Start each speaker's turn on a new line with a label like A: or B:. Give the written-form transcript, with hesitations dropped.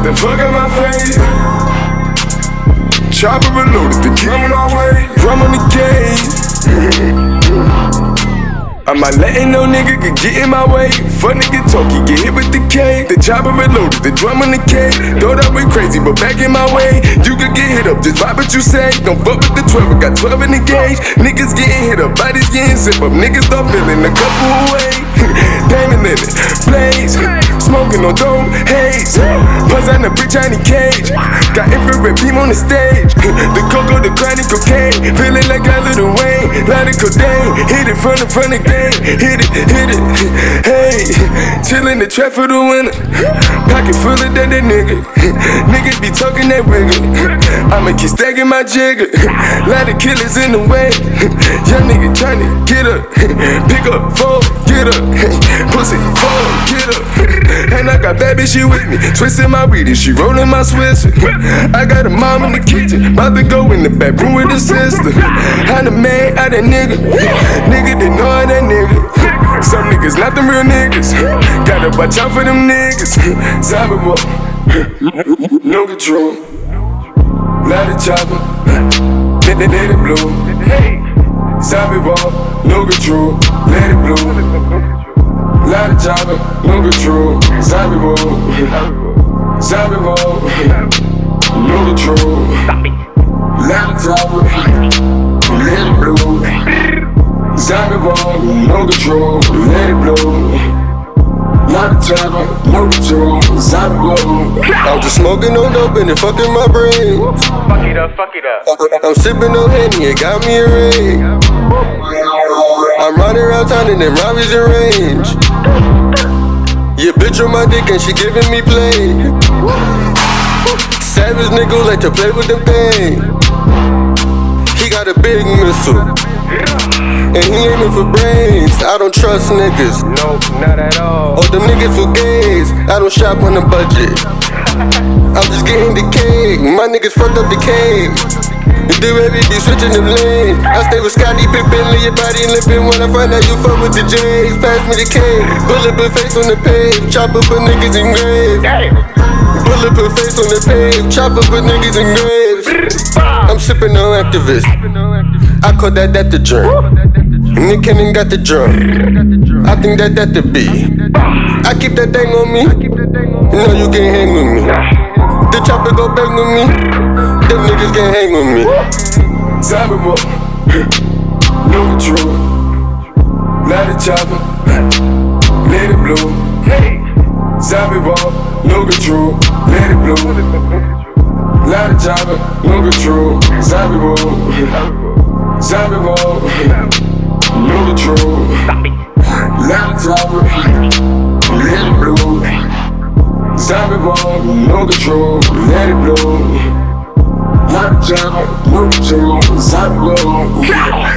A: the fuck out my face. Chopper reloaded, the drum on our way. Drum on the cage. I'm not letting no nigga get in my way. Fuck nigga talk, he get hit with the K. The chopper reloaded, the drum on the K. Thought I went crazy, but back in my way. You could get hit up, just vibe what you say. Don't fuck with the 12, I got 12 in the gauge. Niggas getting hit up, bodies getting sip up. Niggas start feeling a couple away. Damon in it, blaze. Smoking on dome, haze. Buzz on the bitch, Johnny Cage. Got infrared beam on the stage. The cocoa, the chronic cocaine. Feeling like I Lil Wayne. Lot of codeine. Hit it from the front of game. Hit it, hey. Chillin' the trap for the winter. Pocket full of that nigga. Niggas be talking that wiggle. I'ma keep stacking my jigger. Lot of killers in the way. Young nigga tryna get up. Pick up, fold, get up. Pussy, fold, get up. And I got bad bitch, she with me. Twisting my weed and she rolling my Swiss. I got a mom in the kitchen. About to go in the back room with the sister. I'm the man, I that nigga. Nigga, they know I that nigga. Some niggas not them real niggas. Gotta watch out for them niggas. Zombie walk, no control. Lot of chopper, let it blow. Zombie walk, no control. Let it blow. Lot of chopper, no control. Zombie walk, zombie walk, no control. Lot of chopper, let it blow. Zombie walk, no control, let it blow. Lot of chopper, no control. Zombie walk.
B: I'm just smoking on dope and it fucking my brain.
C: Fuck it up, fuck it up.
B: I'm sipping on Henny, it got me a ring. I'm riding around town and them Robbie's in range. Yeah, bitch on my dick and she giving me play. Savage nigga like to play with them things. He got a big missile, and he aiming for brains. I don't trust niggas.
C: No, not at all.
B: Oh, them niggas for gays. I don't shop on a budget. I'm just getting the cake. My niggas fucked up the cake. You do everything, switching them lanes. I stay with Scotty Pippen, leave your body limping. When I find out you fuck with the J's, pass me the cake. Bulletproof face on the page, chop up a niggas in graves. Bulletproof face on the page, chop up a niggas in graves. I'm sipping on activist. I call that the drink. Nick Cannon got the drum. I think that the beat. I keep that thing on me. You know you can't hang with me. The chopper go bang with me. Them niggas can't hang with me.
A: Zombie walk, no control. Lot of chopper, let it blow. Zombie walk, no control, let it blow. Lot of chopper, no control. Zombie walk, zombie walk, no control. Lot of chopper, let it blow. Zombie walk, no control, let it blow. Lot of chopper, no control. Zombie walk.